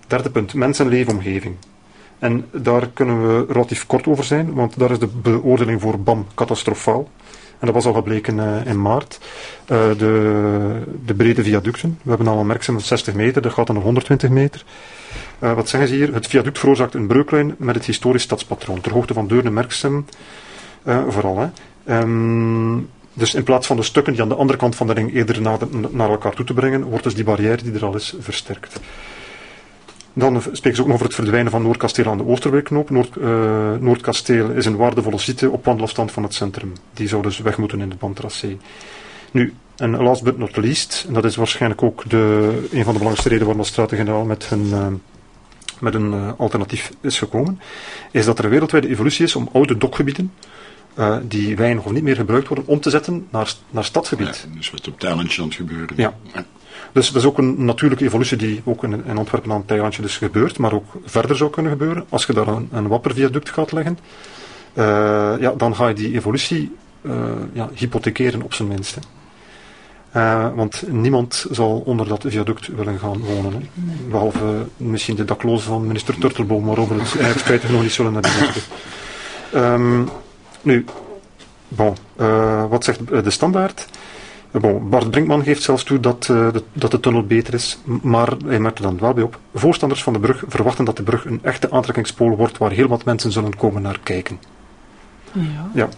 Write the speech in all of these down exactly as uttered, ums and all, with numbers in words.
Derde punt, mens- en leefomgeving. En daar kunnen we relatief kort over zijn, want daar is de beoordeling voor B A M catastrofaal. En dat was al gebleken uh, in maart. Uh, de, de brede viaducten, we hebben al een merksem van zestig meter, dat gaat dan naar honderdtwintig meter. Uh, wat zeggen ze hier? Het viaduct veroorzaakt een breuklijn met het historisch stadspatroon, ter hoogte van Deurne-Merksem uh, vooral. Hè. Um, dus in plaats van de stukken die aan de andere kant van de ring eerder naar, de, naar elkaar toe te brengen, wordt dus die barrière die er al is versterkt. Dan spreken ze ook nog over het verdwijnen van Noordkasteel aan de Oosterweeknoop. Noord, uh, Noordkasteel is een waardevolle site op wandelafstand van het centrum. Die zou dus weg moeten in het B A M-tracé. Nu, en last but not least, en dat is waarschijnlijk ook de, een van de belangrijkste redenen waarom de Staten-Generaal met hun, uh, met een uh, alternatief is gekomen, is dat er een wereldwijde evolutie is om oude dokgebieden, uh, die weinig of niet meer gebruikt worden, om te zetten naar, naar stadsgebied. Ja, dus wat op het eilandje aan het gebeuren. Ja. ja. Dus dat is ook een natuurlijke evolutie die ook in, in Antwerpen aan het eilandje dus gebeurt, maar ook verder zou kunnen gebeuren. Als je daar een, een wapperviaduct gaat leggen, uh, ja, dan ga je die evolutie uh, ja, hypothekeren op zijn minst. Hè. Uh, want niemand zal onder dat viaduct willen gaan wonen. Hè. Behalve uh, misschien de daklozen van minister Turtelboom, waarover het eigenlijk spijtig nog niet zullen naar die um, Nu, bon, uh, wat zegt de standaard? Bon, Bart Brinkman geeft zelfs toe dat, uh, de, dat de tunnel beter is, maar hij merkt er dan wel bij op. Voorstanders van de brug verwachten dat de brug een echte aantrekkingspool wordt waar heel wat mensen zullen komen naar kijken. Ja. ja.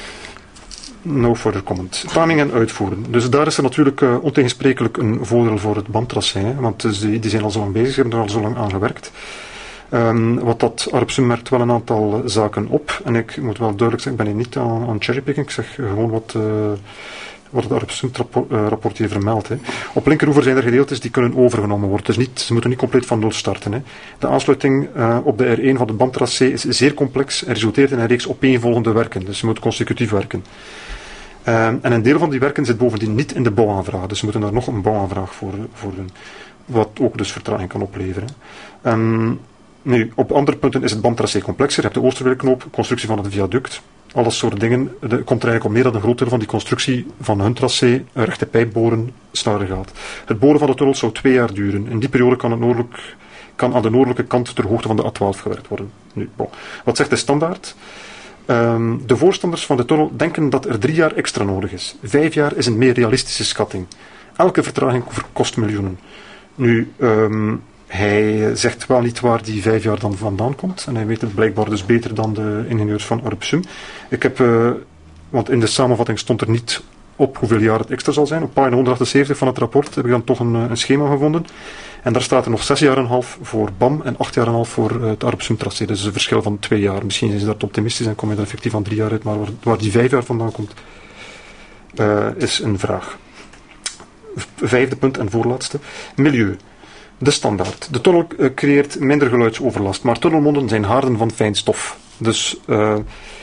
No further comment. Timing en uitvoeren. Dus daar is er natuurlijk uh, ontegensprekelijk een voordeel voor het B A M-tracé, want dus die, die zijn al zo lang bezig, hebben er al zo lang aan gewerkt. Um, wat dat Arpsum merkt wel een aantal zaken op, en ik moet wel duidelijk zeggen, ik ben hier niet aan, aan cherrypicking, ik zeg gewoon wat... Uh, wat het Arpsum-rapport hier vermeldt. Hè. Op linkeroever zijn er gedeeltes die kunnen overgenomen worden. Dus niet, ze moeten niet compleet van nul starten. Hè. De aansluiting uh, op de R één van de B A M-tracé is zeer complex en resulteert in een reeks opeenvolgende werken. Dus ze moeten consecutief werken. Uh, en een deel van die werken zit bovendien niet in de bouwaanvraag. Dus ze moeten daar nog een bouwaanvraag voor, voor doen. Wat ook dus vertraging kan opleveren. Hè. Um, nu, op andere punten is het B A M-tracé complexer. Je hebt de Oosterweeknoop, constructie van het viaduct. Al dat soort dingen. Er komt er eigenlijk op neer dat een groot deel van die constructie van hun tracé een rechte pijpboren sneller gaat. Het boren van de tunnel zou twee jaar duren. In die periode kan, het noordelijk, kan aan de noordelijke kant ter hoogte van de A twaalf gewerkt worden. Nu, bon. Wat zegt de standaard? Um, de voorstanders van de tunnel denken dat er drie jaar extra nodig is. Vijf jaar is een meer realistische schatting. Elke vertraging kost miljoenen. Nu... Um, Hij zegt wel niet waar die vijf jaar dan vandaan komt. En hij weet het blijkbaar dus beter dan de ingenieurs van Arpsum. Ik heb, uh, want in de samenvatting stond er niet op hoeveel jaar het extra zal zijn. Op pagina honderdachtenzeventig van het rapport heb ik dan toch een, een schema gevonden. En daar staat er nog zes jaar en een half voor B A M en acht jaar en een half voor uh, het Arpsum-tracé. Dus een verschil van twee jaar. Misschien is dat optimistisch en kom je er effectief van drie jaar uit. Maar waar, waar die vijf jaar vandaan komt, uh, is een vraag. Vijfde punt en voorlaatste. Milieu. De standaard. De tunnel uh, creëert minder geluidsoverlast, maar tunnelmonden zijn haarden van fijn stof. Dus, uh,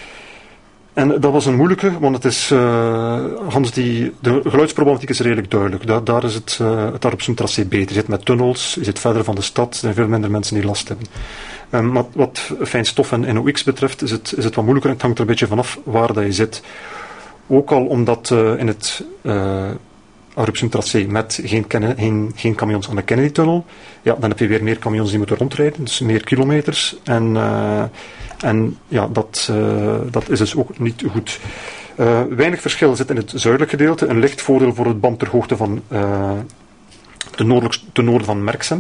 en dat was een moeilijke, want het is, uh, Hans, die, de geluidsproblematiek is redelijk duidelijk. Da, daar is het, uh, het Arpsum-tracé beter. Je zit met tunnels, je zit verder van de stad, er zijn veel minder mensen die last hebben. Um, wat, wat fijn stof en N O X betreft, is het, is het wat moeilijker. Het hangt er een beetje vanaf waar dat je zit. Ook al omdat uh, in het... Uh, Arpsum-tracé met geen, geen, geen camions aan de Kennedy-tunnel. Ja, dan heb je weer meer camions die moeten rondrijden, dus meer kilometers. En, uh, en ja, dat, uh, dat is dus ook niet goed. Uh, weinig verschil zit in het zuidelijk gedeelte. Een licht voordeel voor het B A M ter hoogte van uh, ten, ten noorden van Merksem.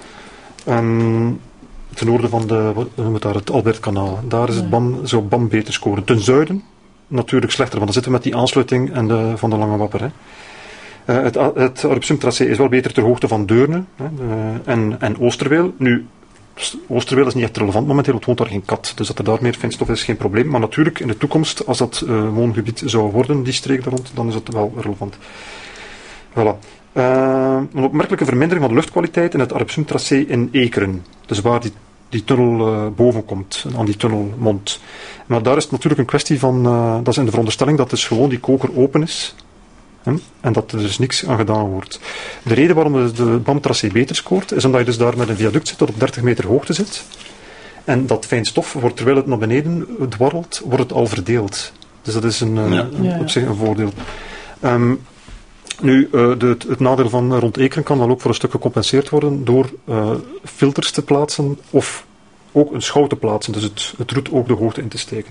Um, ten noorden van de, wat noemen we daar, het Albertkanaal. Daar is het B A M, zou B A M beter scoren. Ten zuiden natuurlijk slechter, want dan zitten we met die aansluiting en de, van de Lange Wapper. Hè. Uh, het het Arpsum-tracé is wel beter ter hoogte van Deurne hè, uh, en, en Oosterweel. Nu, Oosterweel is niet echt relevant momenteel, want woont daar geen kat. Dus dat er daar meer fijnstof is, is geen probleem. Maar natuurlijk, in de toekomst, als dat uh, woongebied zou worden, die streek daar rond, dan is het wel relevant. Voilà. Uh, een opmerkelijke vermindering van de luchtkwaliteit in het Arpsum-tracé in Ekeren. Dus waar die, die tunnel uh, boven komt, aan die tunnelmond. Maar daar is het natuurlijk een kwestie van, uh, dat is in de veronderstelling dat dus gewoon die koker open is. En dat er dus niks aan gedaan wordt. De reden waarom de, de B A M-tracé beter scoort, is omdat je dus daar met een viaduct zit dat op dertig meter hoogte zit. En dat fijn stof, wordt, terwijl het naar beneden dwarrelt, wordt het al verdeeld. Dus dat is een, ja. een, op zich een voordeel. Um, Nu, uh, de, het nadeel van rond Ekeren kan wel ook voor een stuk gecompenseerd worden door uh, filters te plaatsen of ook een schouw te plaatsen. Dus het, het roet ook de hoogte in te steken.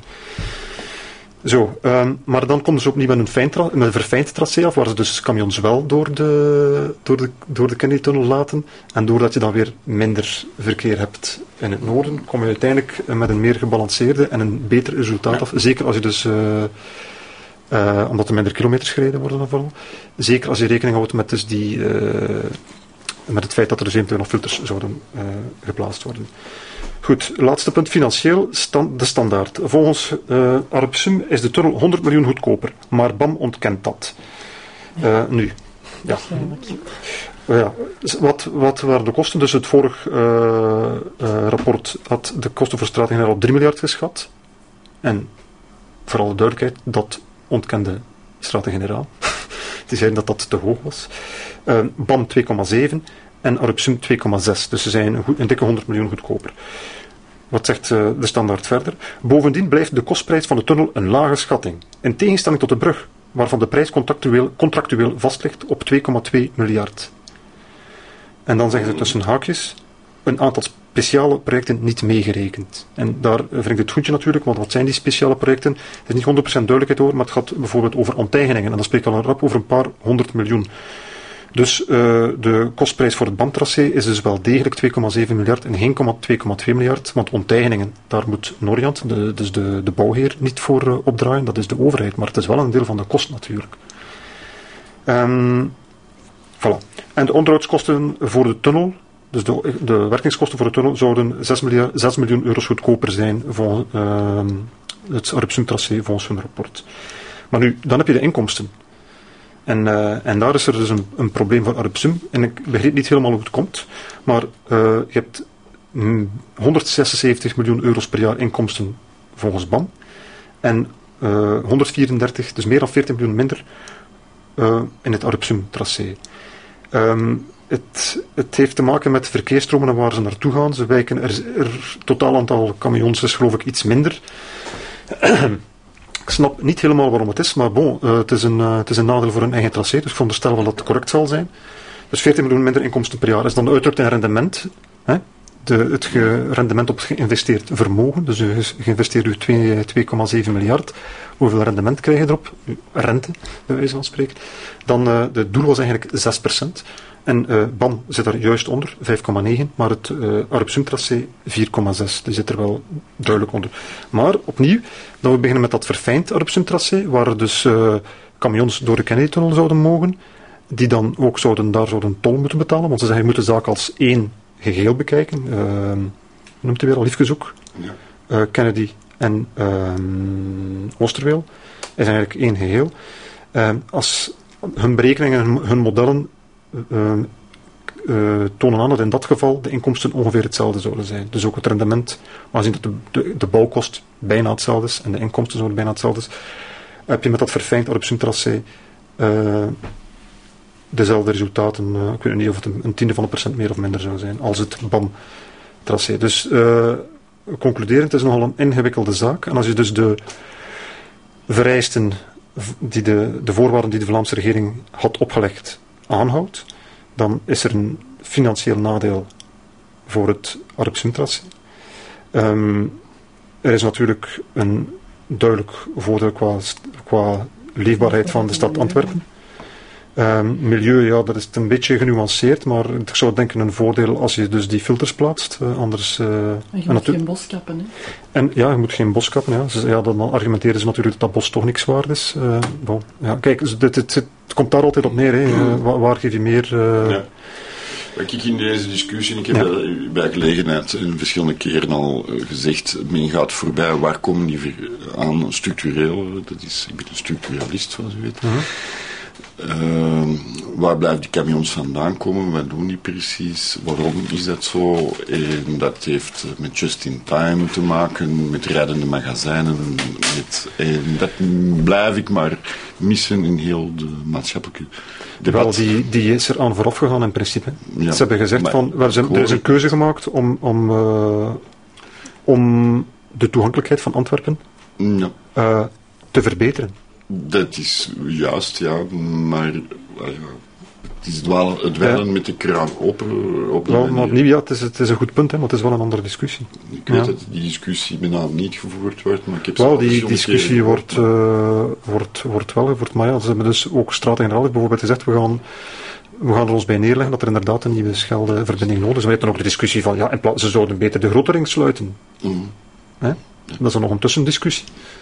Zo, um, maar dan komen ze opnieuw met een, fijn tra- met een verfijnd tracé af, waar ze dus camions wel door de, door de, door de Kennedy-tunnel laten. En doordat je dan weer minder verkeer hebt in het noorden, kom je uiteindelijk met een meer gebalanceerde en een beter resultaat af. Zeker als je dus... Uh, Uh, omdat er minder kilometers gereden worden dan vooral. Zeker als je rekening houdt met, dus die, uh, met het feit dat er dus eventueel nog filters zouden uh, geplaatst worden. Goed, laatste punt, financieel, stand, de standaard. Volgens uh, Arpsum is de tunnel honderd miljoen goedkoper, maar B A M ontkent dat. Uh, nu, ja. Uh, ja. Wat, wat waren de kosten? Dus het vorige uh, uh, rapport had de kosten voor Staten-Generaal op drie miljard geschat. En voor alle duidelijkheid, dat ontkende Staten-Generaal. Die zeiden dat dat te hoog was. Uh, B A M twee komma zeven en Arpsum twee komma zes. Dus ze zijn een, goed, een dikke honderd miljoen goedkoper. Wat zegt uh, de standaard verder? Bovendien blijft de kostprijs van de tunnel een lage schatting. In tegenstelling tot de brug, waarvan de prijs contractueel, contractueel vast ligt op twee komma twee miljard. En dan zeggen ze tussen haakjes, een aantal speciale projecten niet meegerekend. En daar wringt het goedje natuurlijk, want wat zijn die speciale projecten? Er is niet honderd procent duidelijkheid over, maar het gaat bijvoorbeeld over onteigeningen. En dan spreek ik al een rap over een paar honderd miljoen. Dus uh, de kostprijs voor het B A M-tracé is dus wel degelijk twee komma zeven miljard en geen twee komma twee miljard. Want onteigeningen, daar moet Norjant, de, dus de, de bouwheer, niet voor uh, opdraaien. Dat is de overheid, maar het is wel een deel van de kost natuurlijk. Um, voilà. En de onderhoudskosten voor de tunnel, dus de, de werkingskosten voor de tunnel, zouden zes miljoen euro's goedkoper zijn volgens uh, het Arpsum-tracé volgens hun rapport. Maar nu, dan heb je de inkomsten. En, uh, en daar is er dus een, een probleem voor Arpsum. En ik begreep niet helemaal hoe het komt. Maar uh, je hebt mm, honderdzesenzeventig miljoen euro's per jaar inkomsten volgens B A M. En uh, honderdvierendertig, dus meer dan veertig miljoen minder uh, in het Arpsum-tracé. Um, het, het heeft te maken met verkeersstromen en waar ze naartoe gaan. Ze wijken, er, er totaal aantal camions is geloof ik iets minder. Ik snap niet helemaal waarom het is, maar bon, uh, het, is een, uh, het is een nadeel voor een eigen tracé, dus ik veronderstel wel dat het correct zal zijn. Dus veertig miljoen minder inkomsten per jaar is dan uitdrukt in rendement. Hè? De, het ge- rendement op geïnvesteerd vermogen, dus u geïnvesteerd u twee komma zeven miljard. Hoeveel rendement krijg je erop? Rente, bij wijze van spreken. Dan, uh, de doel was eigenlijk zes procent. En uh, B A M zit daar juist onder, vijf komma negen, maar het uh, Arpsum-tracé vier komma zes. Die zit er wel duidelijk onder. Maar opnieuw, dan we beginnen met dat verfijnd Arpsum-tracé, waar er dus uh, camions door de Kennedy-tunnel zouden mogen, die dan ook zouden, daar zouden tol moeten betalen, want ze zeggen, je moet de zaak als één geheel bekijken. Uh, hoe noemt hij weer al? Liefkezoek? Ja. Uh, Kennedy en uh, Oosterweel is eigenlijk één geheel. Uh, als hun berekeningen, hun, hun modellen Uh, uh, tonen aan dat in dat geval de inkomsten ongeveer hetzelfde zouden zijn. Dus ook het rendement, maar zien dat de, de, de bouwkost bijna hetzelfde is en de inkomsten zouden bijna hetzelfde is, heb je met dat verfijnd Arpsum-tracé uh, dezelfde resultaten. Uh, ik weet niet of het een, een tiende van een procent meer of minder zou zijn als het B A M-tracé. Dus uh, concluderend, het is nogal een ingewikkelde zaak. En als je dus de vereisten, die de, de voorwaarden die de Vlaamse regering had opgelegd, aanhoudt, dan is er een financieel nadeel voor het Arpsum-tracé. Um, er is natuurlijk een duidelijk voordeel qua, qua leefbaarheid van de stad Antwerpen. Um, milieu, ja, dat is een beetje genuanceerd, maar ik zou denken een voordeel als je dus die filters plaatst. Uh, anders, uh, en je moet geen bos kappen, hè? En ja, je moet geen bos kappen. Ja. Dus, ja, dan argumenteren ze natuurlijk dat dat bos toch niks waard is. Uh, bon, ja, kijk, dus dit, dit, dit, het komt daar altijd op neer. Hè. Uh, waar, waar geef je meer... Uh... Ja. Wat ik in deze discussie, ik heb ja. bij gelegenheid verschillende keren al gezegd, men gaat voorbij, waar komen die aan structureel? Dat is, ik ben een structuralist, zoals u weet. Uh-huh. Uh, waar blijven die camions vandaan komen? Wat doen die precies? Waarom is dat zo? En dat heeft met just-in-time te maken, met rijdende magazijnen. Met, en dat blijf ik maar missen in heel de maatschappelijke debat. Wel, die, die is er aan vooraf gegaan in principe. Ja, Ze hebben gezegd van, er is een, er is een keuze gemaakt om, om, uh, om de toegankelijkheid van Antwerpen ja. uh, te verbeteren. Dat is juist, ja, maar ja, het is dwalen, het dweilen Ja. met de kraan open. Op Wel, manier. maar opnieuw, ja, het is, het is een goed punt, hè, maar het is wel een andere discussie. Ik weet Ja. dat die discussie bijna niet gevoerd wordt, maar ik heb ze Wel, al die verschillende discussie keren wordt, gehoord. uh, wordt, wordt wel gevoerd, maar ja, ze hebben dus ook Staten-Generaal heeft bijvoorbeeld gezegd, we gaan, we gaan er ons bij neerleggen dat er inderdaad een nieuwe Schelde-verbinding nodig is. Maar je hebt dan ook de discussie van, ja, in plaats, ze zouden beter de grote ring sluiten. Mm. Hè? Dat is dan nog een tussendiscussie.